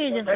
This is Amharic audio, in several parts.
ኤጀንት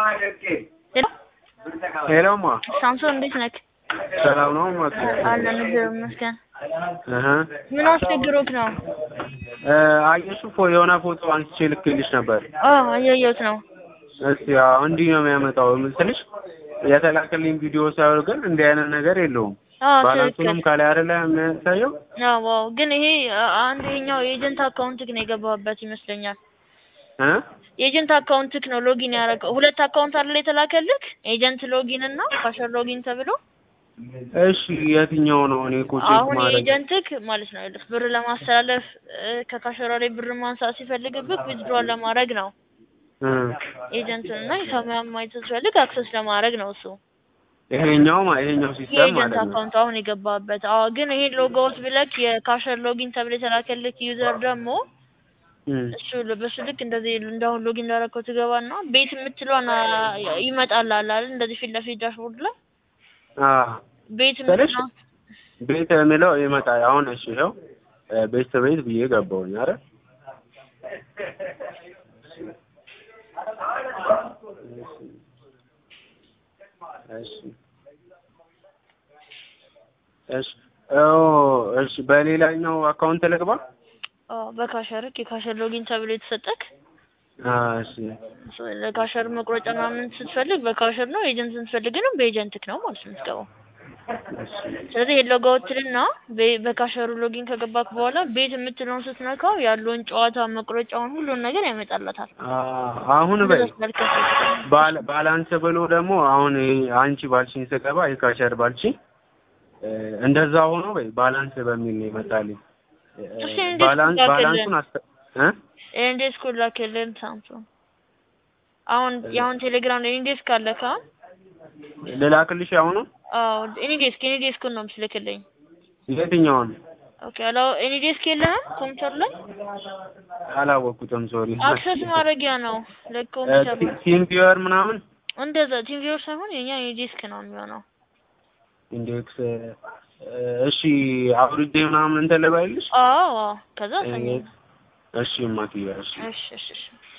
ሄሎ ማ ሳምሶን እንዴት ነህ? ሰላም ነው ማለት አለን ይመስገን። ምን አስቸግሮክ ነው? አየሽ የሆነ ፎቶ አንስቼ ልክልሽ ነበር። አየሁት ነው። እስቲ እንዲህ ነው የሚያመጣው ምስልሽ የተላከልኝ ቪዲዮ ሳይሆን ግን እንዲህ አይነት ነገር የለውም። ባላንሱንም ካላይ አይደለ የሚያሳየው? አዎ ግን ይሄ አንደኛው ኤጀንት አካውንትክ ነው የገባበት ይመስለኛል። ኤጀንት አካውንትክ ነው ሎጊን ያደረገው። ሁለት አካውንት አይደል የተላከልክ? ኤጀንት ሎጊን እና ካሸር ሎጊን ተብሎ። እሺ የትኛው ነው? እኔ እኮ ቼክ አሁን ማድረግ ኤጀንትክ ማለት ነው ብር ለማስተላለፍ ከካሸራ ላይ ብር ማንሳት ሲፈልግብክ ዊዝድሮል ለማድረግ ነው። ኤጀንት እና ሂሳብህን ማየት ሲፈልግ አክሰስ ለማድረግ ነው እሱ። ይሄኛው ሲስተም ማለት ኤጀንት አካውንት አሁን የገባበት። ግን ይሄ ሎጎውት ብለክ የካሸር ሎጊን ተብሎ የተላከልክ ዩዘር ደግሞ እሱ በሱ ልክ እንደዚህ እንዳሁን ሎጊን እንዳደረከው ትገባና ቤት የምትለዋና ይመጣልሃል አይደል? እንደዚህ ፊት ለፊት ዳሽቦርድ ላይ ቤት የምትለው ቤት የሚለው ይመጣል። አሁን እሺ ይኸው ቤት ብዬ ገባሁኝ አይደል? እሺ በሌላኛው አካውንት ልግባ? በካሸርክ የካሸር ሎጊን ተብሎ የተሰጠክ እሺ ለካሸር መቁረጫ ምናምን ስትፈልግ በካሸር ነው። ኤጀንትን ስትፈልግ ነው በኤጀንትክ ነው ማለት ነው የምትገባው። ስለዚህ ሎጎውትና በካሸሩ ሎጊን ከገባክ በኋላ ቤት የምትለውን ስትነካው ያለውን ጨዋታ መቁረጫውን ሁሉን ነገር ያመጣላታል። አሁን ባላንስ ብሎ ደግሞ አሁን አንቺ ባልሽኝ ስገባ የካሸር ባልሽኝ እንደዛ ሆኖ ባላንስ በሚል ነው ይመጣልኝ። ባላንሱን እንዴት ኩላከልን ሳምሶን አሁን ቴሌግራም ላይ እንዴት ካለካ ልላክልሽ አሁን? ኢኒዴስክ ነው የምትልክልኝ። የትኛውን? ኦኬ ኢኒዴስክ የለህም ኮምፒውተር ላይ? አላወኩትም ሶሪ። አክሰስ ማድረጊያ ነው ለኮምፒውተር ቲም ቪወር ምናምን እንደዛ ቲም ቪወር ሳይሆን የኛ ኢኒዴስክ ነው የሚሆነው። ኢንዴክስ እሺ አውርጄ ምናምን እንትን ልበልሽ? ከዛ ሰኝ እሺ ማቲያ እሺ እሺ